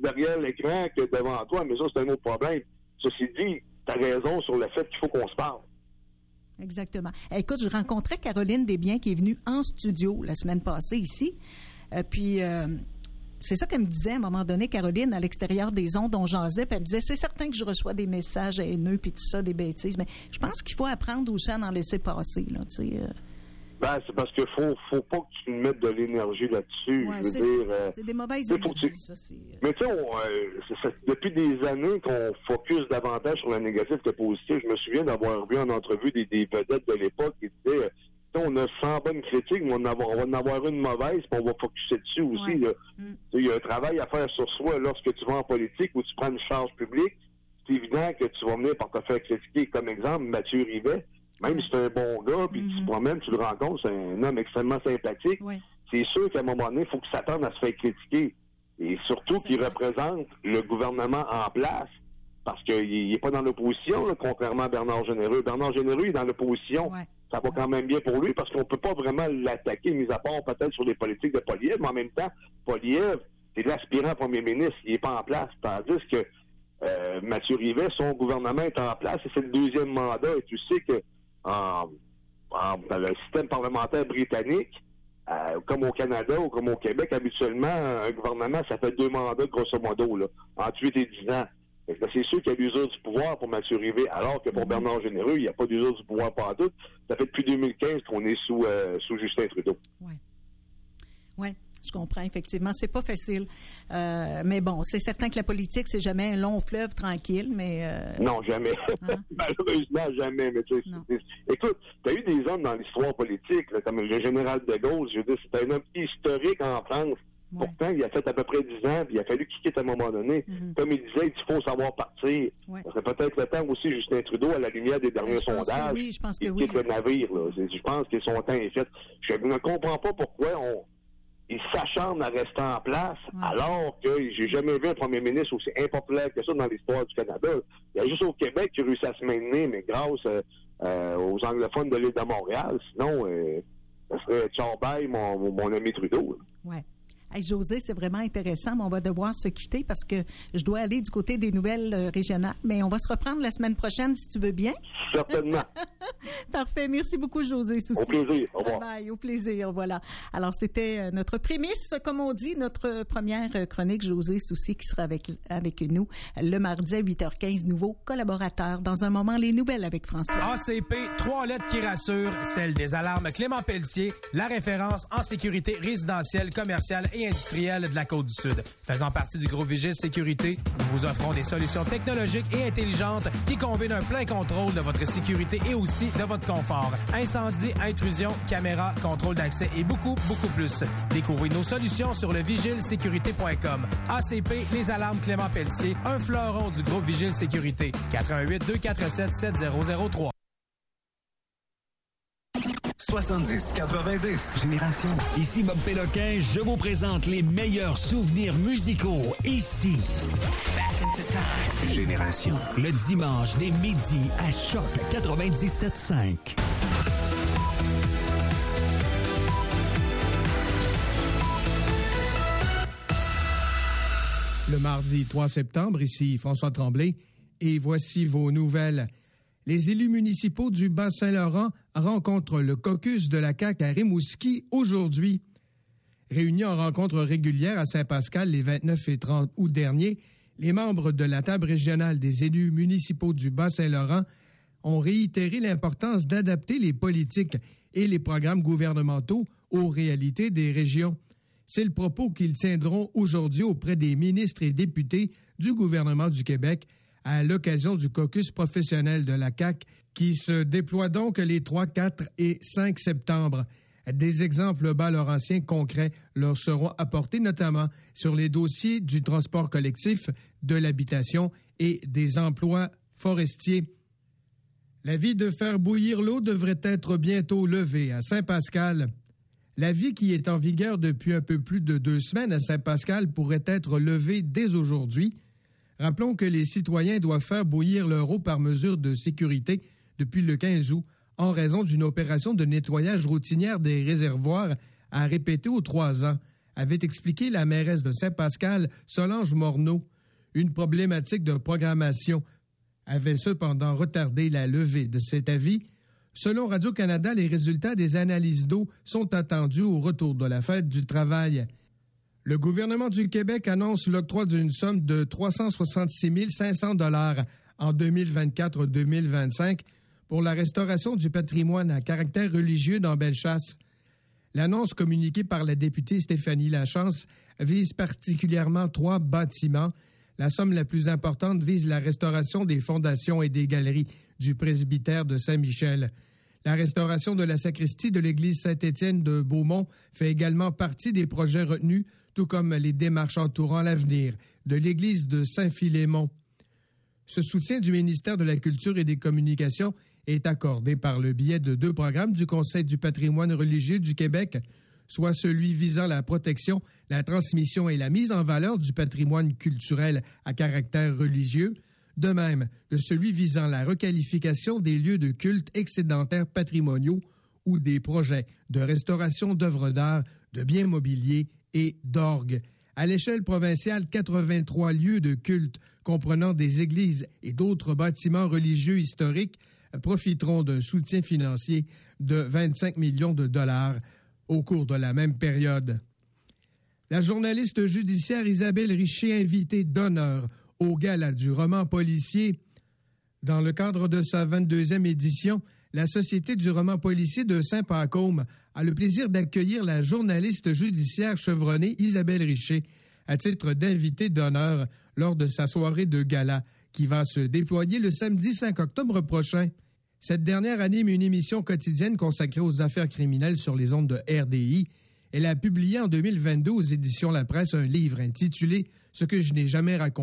derrière l'écran que devant toi, mais ça, c'est un autre problème. Ceci dit, tu as raison sur le fait qu'il faut qu'on se parle. Exactement. Écoute, je rencontrais Caroline Desbiens qui est venue en studio la semaine passée ici. Puis c'est ça qu'elle me disait à un moment donné, Caroline, à l'extérieur des ondes, on jasait, puis elle me disait, c'est certain que je reçois des messages haineux puis tout ça, des bêtises, mais je pense qu'il faut apprendre aussi à en laisser passer, là, tu sais. Ben, c'est parce qu'il faut pas que tu mettes de l'énergie là-dessus. Ouais, je veux dire, c'est des mauvaises énergies, ça, c'est... Mais tu sais, depuis des années qu'on focus davantage sur le négatif que le positif. Je me souviens d'avoir vu en entrevue des vedettes de l'époque qui disaient, on a 100 bonnes critiques, mais on va en avoir une mauvaise, puis on va focusser dessus aussi. Ouais. Il y a un travail à faire sur soi lorsque tu vas en politique ou tu prends une charge publique. C'est évident que tu vas venir par te faire critiquer. Comme exemple, Mathieu Rivet, même si c'est un bon gars, puis tu te promènes, tu le rencontres, c'est un homme extrêmement sympathique. Ouais. C'est sûr qu'à un moment donné, il faut qu'il s'attende à se faire critiquer. Et surtout qu'il représente le gouvernement en place. Parce qu'il n'est pas dans l'opposition, là, contrairement à Bernard Généreux. Bernard Généreux est dans l'opposition. Ouais. Ça va quand même bien pour lui, parce qu'on peut pas vraiment l'attaquer, mis à part peut-être sur les politiques de Poilievre, mais en même temps, Poilievre, c'est l'aspirant premier ministre, il n'est pas en place. Tandis que Mathieu Rivet, son gouvernement est en place, et c'est le deuxième mandat, et tu sais que dans le système parlementaire britannique, comme au Canada ou comme au Québec, habituellement, un gouvernement, ça fait 2 mandats, grosso modo, là, entre 8 et 10 ans. C'est sûr qu'il y a l'usure du pouvoir pour Mathieu Rivet, alors que pour Bernard Généreux, il n'y a pas d'usure du pouvoir pas en doute. Ça fait depuis 2015 qu'on est sous Justin Trudeau. Oui, je comprends, effectivement. C'est pas facile. Mais bon, c'est certain que la politique, c'est jamais un long fleuve tranquille, mais... Non, jamais. Hein? Malheureusement, jamais. Mais tu sais, écoute, tu as eu des hommes dans l'histoire politique, là, comme le général de Gaulle. Je veux dire, c'est un homme historique en France. Ouais. Pourtant, il a fait à peu près 10 ans, puis il a fallu qu'il quitte à un moment donné. Comme il disait, il faut savoir partir. Ouais. Ça serait peut-être le temps aussi, Justin Trudeau, à la lumière des derniers sondages, je pense que il quitte le navire. Là. Je pense que son temps est fait. Je ne comprends pas pourquoi il s'acharne à rester en place, alors que j'ai jamais vu un premier ministre aussi impopulaire que ça dans l'histoire du Canada. Il y a juste au Québec qui réussit à se maintenir, mais grâce aux anglophones de l'île de Montréal. Sinon, ça serait ciao bye, mon ami Trudeau. Oui. Hey, José, c'est vraiment intéressant, mais on va devoir se quitter parce que je dois aller du côté des nouvelles régionales. Mais on va se reprendre la semaine prochaine, si tu veux bien. Certainement. Parfait. Merci beaucoup, José Soucy. Au plaisir. Au revoir. Bye, au plaisir. Voilà. Alors, c'était notre prémisse, comme on dit, notre première chronique, José Soucy, qui sera avec nous le mardi à 8h15. Nouveau collaborateur. Dans un moment, les nouvelles avec François. ACP, 3 lettres qui rassurent, celle des alarmes Clément Pelletier, la référence en sécurité résidentielle, commerciale et industrielle de la Côte-du-Sud. Faisant partie du groupe Vigile Sécurité, nous vous offrons des solutions technologiques et intelligentes qui combinent un plein contrôle de votre sécurité et aussi de votre confort. Incendie, intrusion, caméra, contrôle d'accès et beaucoup, beaucoup plus. Découvrez nos solutions sur le vigilesécurité.com. ACP, les alarmes Clément Pelletier, un fleuron du groupe Vigile Sécurité. 88 247 7003. 70-90. Génération. Ici Bob Péloquin, je vous présente les meilleurs souvenirs musicaux. Ici. Back into time. Génération. Le dimanche dès midi à Choc 97.5. Le mardi 3 septembre, ici François Tremblay, et voici vos nouvelles. Les élus municipaux du Bas-Saint-Laurent rencontrent le caucus de la CAQ à Rimouski aujourd'hui. Réunis en rencontre régulière à Saint-Pascal les 29 et 30 août dernier, les membres de la table régionale des élus municipaux du Bas-Saint-Laurent ont réitéré l'importance d'adapter les politiques et les programmes gouvernementaux aux réalités des régions. C'est le propos qu'ils tiendront aujourd'hui auprès des ministres et députés du gouvernement du Québec à l'occasion du caucus professionnel de la CAQ qui se déploie donc les 3, 4 et 5 septembre. Des exemples bas-laurentiens concrets leur seront apportés, notamment sur les dossiers du transport collectif, de l'habitation et des emplois forestiers. L'avis de faire bouillir l'eau devrait être bientôt levé à Saint-Pascal. L'avis qui est en vigueur depuis un peu plus de 2 semaines à Saint-Pascal pourrait être levé dès aujourd'hui. Rappelons que les citoyens doivent faire bouillir leur eau par mesure de sécurité depuis le 15 août en raison d'une opération de nettoyage routinière des réservoirs à répéter aux 3 ans avait expliqué la mairesse de Saint-Pascal, Solange Morneau. Une problématique de programmation avait cependant retardé la levée de cet avis. Selon Radio-Canada, les résultats des analyses d'eau sont attendus au retour de la fête du travail. Le gouvernement du Québec annonce l'octroi d'une somme de 366 500 $ en 2024-2025 pour la restauration du patrimoine à caractère religieux dans Bellechasse. L'annonce communiquée par la députée Stéphanie Lachance vise particulièrement 3 bâtiments. La somme la plus importante vise la restauration des fondations et des galeries du presbytère de Saint-Michel. La restauration de la sacristie de l'église Saint-Étienne de Beaumont fait également partie des projets retenus, tout comme les démarches entourant l'avenir de l'église de Saint-Philémon. Ce soutien du ministère de la Culture et des Communications est accordé par le biais de 2 programmes du Conseil du patrimoine religieux du Québec, soit celui visant la protection, la transmission et la mise en valeur du patrimoine culturel à caractère religieux, de même que celui visant la requalification des lieux de culte excédentaires patrimoniaux ou des projets de restauration d'œuvres d'art, de biens mobiliers et d'orgues. À l'échelle provinciale, 83 lieux de culte comprenant des églises et d'autres bâtiments religieux historiques profiteront d'un soutien financier de 25 millions de dollars au cours de la même période. La journaliste judiciaire Isabelle Richer, invitée d'honneur au gala du roman policier. Dans le cadre de sa 22e édition, la Société du roman policier de Saint-Pacôme a le plaisir d'accueillir la journaliste judiciaire chevronnée Isabelle Richer à titre d'invitée d'honneur lors de sa soirée de gala qui va se déployer le samedi 5 octobre prochain. Cette dernière anime une émission quotidienne consacrée aux affaires criminelles sur les ondes de RDI. Elle a publié en 2022 aux éditions La Presse un livre intitulé « Ce que je n'ai jamais raconté »,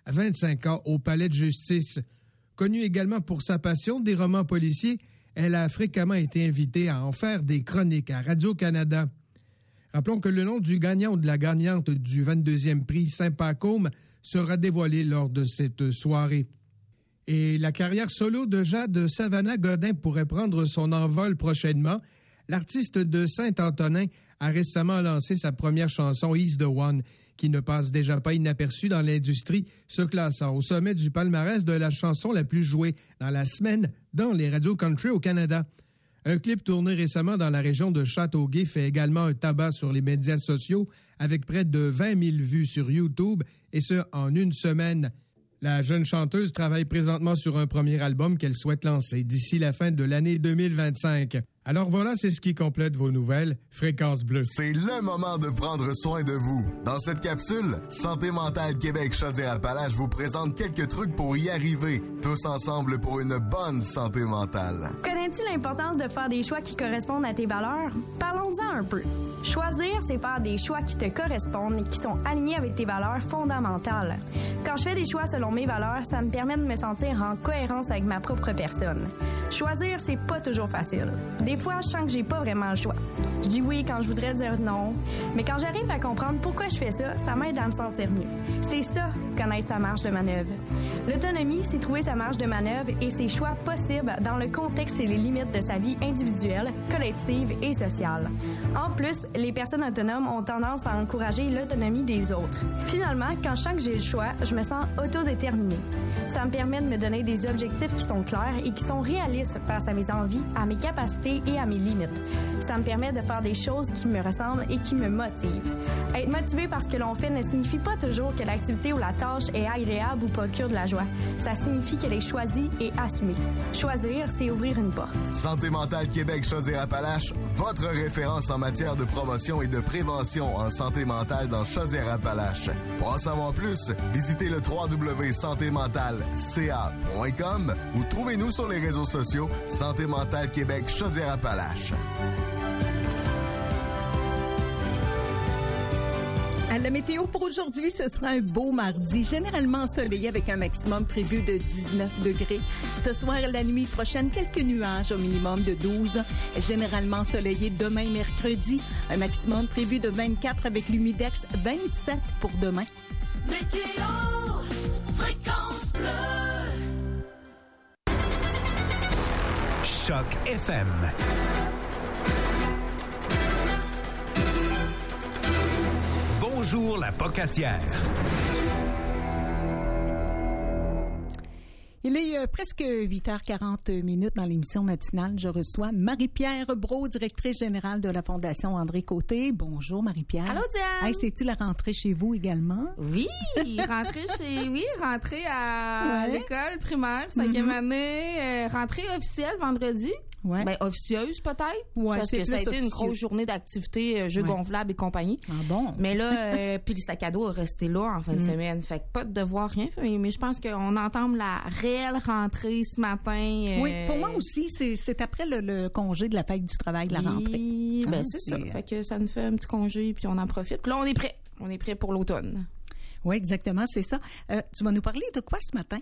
25 ans au palais de justice. Connue également pour sa passion des romans policiers, elle a fréquemment été invitée à en faire des chroniques à Radio-Canada. Rappelons que le nom du gagnant ou de la gagnante du 22e prix Saint-Pacôme sera dévoilé lors de cette soirée. Et la carrière solo de Jade Savannah-Godin pourrait prendre son envol prochainement. L'artiste de Saint-Antonin a récemment lancé sa première chanson « He's the One », qui ne passe déjà pas inaperçue dans l'industrie, se classant au sommet du palmarès de la chanson la plus jouée dans la semaine dans les radios country au Canada. Un clip tourné récemment dans la région de Châteauguay fait également un tabac sur les médias sociaux avec près de 20 000 vues sur YouTube, et ce, en une semaine. La jeune chanteuse travaille présentement sur un premier album qu'elle souhaite lancer d'ici la fin de l'année 2025. Alors voilà, c'est ce qui complète vos nouvelles. Fréquence Bleue. C'est le moment de prendre soin de vous. Dans cette capsule, Santé mentale Québec Chaudière-Appalaches vous présente quelques trucs pour y arriver. Tous ensemble pour une bonne santé mentale. Connais-tu l'importance de faire des choix qui correspondent à tes valeurs? Parlons-en un peu. Choisir, c'est faire des choix qui te correspondent et qui sont alignés avec tes valeurs fondamentales. Quand je fais des choix selon mes valeurs, ça me permet de me sentir en cohérence avec ma propre personne. Choisir, c'est pas toujours facile. Des fois, je sens que j'ai pas vraiment le choix. Je dis oui quand je voudrais dire non, mais quand j'arrive à comprendre pourquoi je fais ça, ça m'aide à me sentir mieux. C'est ça, connaître sa marge de manœuvre. L'autonomie, c'est trouver sa marge de manœuvre et ses choix possibles dans le contexte et les limites de sa vie individuelle, collective et sociale. En plus, les personnes autonomes ont tendance à encourager l'autonomie des autres. Finalement, quand je sens que j'ai le choix, je me sens autodéterminée. Ça me permet de me donner des objectifs qui sont clairs et qui sont réalistes face à mes envies, à mes capacités et à mes limites. Ça me permet de faire des choses qui me ressemblent et qui me motivent. Être motivé par ce que l'on fait ne signifie pas toujours que l'activité ou la tâche est agréable ou procure de la joie. Ça signifie qu'elle est choisie et assumée. Choisir, c'est ouvrir une porte. Santé mentale Québec Chaudière-Appalaches, votre référence en matière de promotion et de prévention en santé mentale dans Chaudière-Appalaches. Pour en savoir plus, visitez le www.santémentalca.com ou trouvez-nous sur les réseaux sociaux Santé mentale Québec Chaudière-Appalaches. La météo pour aujourd'hui, ce sera un beau mardi, généralement ensoleillé avec un maximum prévu de 19 degrés. Ce soir et la nuit prochaine, quelques nuages au minimum de 12. Généralement ensoleillé demain mercredi, un maximum prévu de 24 avec l'humidex 27 pour demain. Météo, Fréquence Bleue. Choc FM. toujours la Pocatière. Il est presque 8h40 dans l'émission matinale. Je reçois Marie-Pierre Brault, directrice générale de la Fondation André Côté. Bonjour Marie-Pierre. Allô Diane. Hey, c'est-tu la rentrée chez vous également? Oui, rentrée à l'école primaire, 5e année, rentrée officielle vendredi. Ouais. Ben, officieuse peut-être. Ouais, parce que ça a été une grosse journée d'activité, jeux gonflables et compagnie. Ah bon? Mais là, puis le sac à dos est resté là en fin de semaine. Fait que pas de devoir, rien. Mais je pense qu'on entame la réelle rentrée ce matin. Oui, pour moi aussi, c'est après le congé de la fête du travail de la rentrée. Oui, ben c'est ça. Fait que ça nous fait un petit congé puis on en profite. Puis là, on est prêt. On est prêt pour l'automne. Oui, exactement, c'est ça. Tu vas nous parler de quoi ce matin?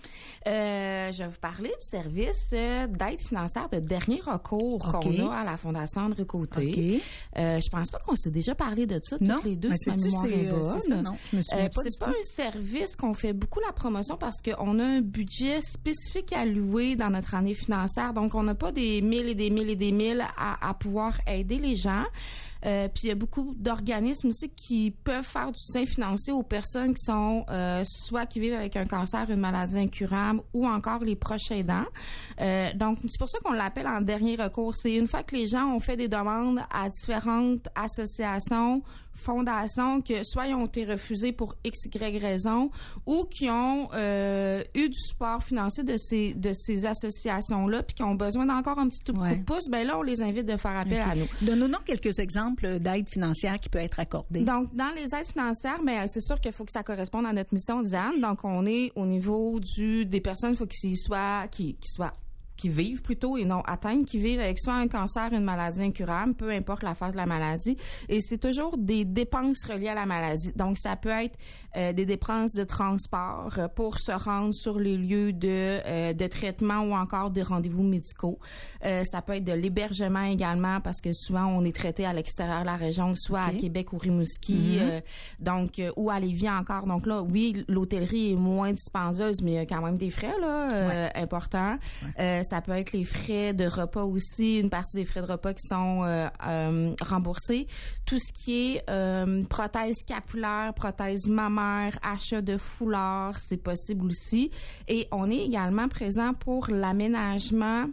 Je vais vous parler du service d'aide financière de dernier recours qu'on a à la Fondation André Côté. Je pense pas qu'on s'est déjà parlé de ça toutes les deux, si ma mémoire est bonne. C'est ça, non, je me souviens pas. C'est pas un service qu'on fait beaucoup la promotion parce qu'on a un budget spécifique alloué dans notre année financière. Donc, on n'a pas des mille et des mille et des mille à pouvoir aider les gens. Puis il y a beaucoup d'organismes aussi qui peuvent faire du soutien financier aux personnes qui sont soit qui vivent avec un cancer, une maladie incurable ou encore les proches aidants. Donc c'est pour ça qu'on l'appelle en dernier recours. C'est une fois que les gens ont fait des demandes à différentes associations, fondations, que soit ils ont été refusés pour x, y raison ou qui ont eu du support financier de ces associations-là puis qui ont besoin d'encore un petit coup de pouce, ben là, on les invite de faire appel à nous. Donne-nous quelques exemples d'aide financière qui peut être accordée. Donc, dans les aides financières, ben, c'est sûr qu'il faut que ça corresponde à notre mission, Diane. Donc, on est au niveau des personnes, il faut qu'ils soient, qui vivent plutôt et non atteintes, qui vivent avec soit un cancer, une maladie incurable, peu importe la phase de la maladie. Et c'est toujours des dépenses reliées à la maladie. Donc, ça peut être des dépenses de transport pour se rendre sur les lieux de traitement ou encore des rendez-vous médicaux. Ça peut être de l'hébergement également parce que souvent, on est traité à l'extérieur de la région, soit à Québec ou Rimouski, donc ou à Lévis encore. Donc là, oui, l'hôtellerie est moins dispendieuse, mais il y a quand même des frais là importants. Ça peut être les frais de repas aussi, une partie des frais de repas qui sont remboursés. Tout ce qui est prothèse capillaire, prothèse mammaire, achat de foulards, c'est possible aussi. Et on est également présent pour l'aménagement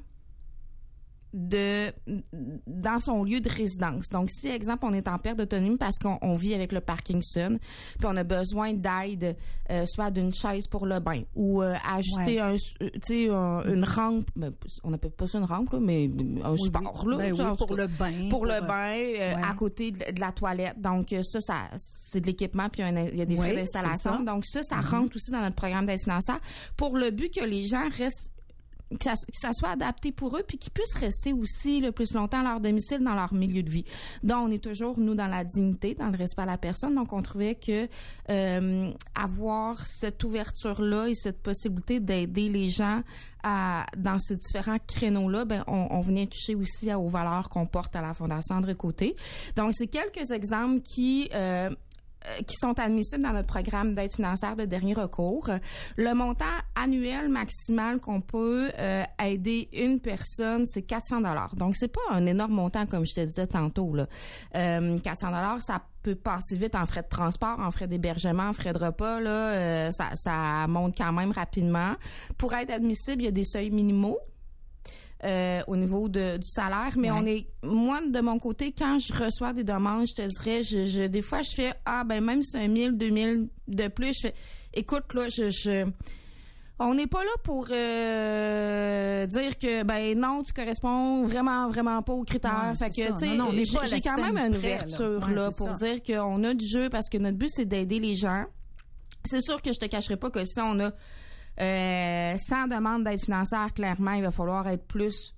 dans son lieu de résidence. Donc, si, exemple, on est en perte d'autonomie parce qu'on vit avec le Parkinson, puis on a besoin d'aide, soit d'une chaise pour le bain ou ajouter une rampe, on n'appelle pas ça une rampe, là, mais un support, là. Pour le bain. Pour le bain, à côté de la toilette. Donc, ça c'est de l'équipement, puis il y a des frais d'installation. Donc, ça rentre aussi dans notre programme d'aide financière pour le but que les gens restent que ça soit adapté pour eux puis qu'ils puissent rester aussi le plus longtemps à leur domicile dans leur milieu de vie. Donc, on est toujours, nous, dans la dignité, dans le respect à la personne. Donc, on trouvait que avoir cette ouverture-là et cette possibilité d'aider les gens dans ces différents créneaux-là, ben on venait toucher aussi aux valeurs qu'on porte à la Fondation André Côté. Donc, c'est quelques exemples qui sont admissibles dans notre programme d'aide financière de dernier recours. Le montant annuel maximal qu'on peut aider une personne, c'est 400 $. Donc, c'est pas un énorme montant, comme je te disais tantôt, là. 400 $, ça peut passer vite en frais de transport, en frais d'hébergement, en frais de repas, là. Ça monte quand même rapidement. Pour être admissible, il y a des seuils minimaux. Au niveau du salaire, mais moi, de mon côté, quand je reçois des demandes, je te dirais, des fois, je fais, même si c'est 1 000, 2 000 de plus, je fais, écoute, là, on n'est pas là pour dire que, non, tu corresponds vraiment, vraiment pas aux critères. Fait que, tu sais, j'ai quand même une ouverture, là, pour dire qu'on a du jeu parce que notre but, c'est d'aider les gens. C'est sûr que je te cacherai pas que si on a sans demande d'aide financière, clairement, il va falloir être plus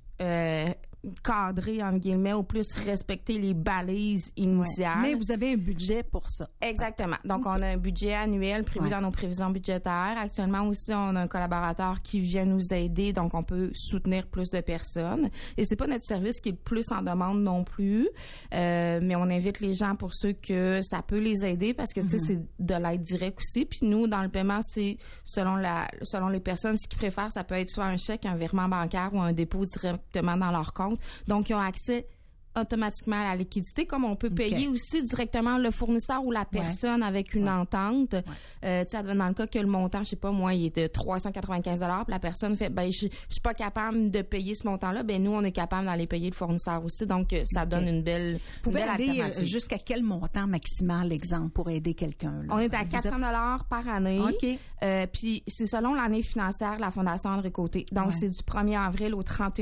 cadré, entre guillemets, ou plus respecter les balises initiales. Mais vous avez un budget pour ça. Exactement. Donc, on a un budget annuel prévu dans nos prévisions budgétaires. Actuellement aussi, on a un collaborateur qui vient nous aider, donc on peut soutenir plus de personnes. Et c'est pas notre service qui est le plus en demande non plus, mais on invite les gens pour ceux que ça peut les aider parce que, tu sais, c'est de l'aide directe aussi. Puis nous, dans le paiement, c'est selon les personnes, ce qu'ils préfèrent, ça peut être soit un chèque, un virement bancaire ou un dépôt directement dans leur compte. Donc, ils ont accès automatiquement la liquidité, comme on peut payer aussi directement le fournisseur ou la personne avec une entente. Tu sais, dans le cas que le montant, je sais pas, moi, il est de 395 $, puis la personne fait, ben, je suis pas capable de payer ce montant-là, ben, nous, on est capable d'aller payer le fournisseur aussi. Donc, ça donne une belle, alternative. Jusqu'à quel montant maximal, exemple, pour aider quelqu'un? Là? On est à 400 $ par année. Puis, c'est selon l'année financière de la Fondation André Côté. Donc, c'est du 1er avril au 31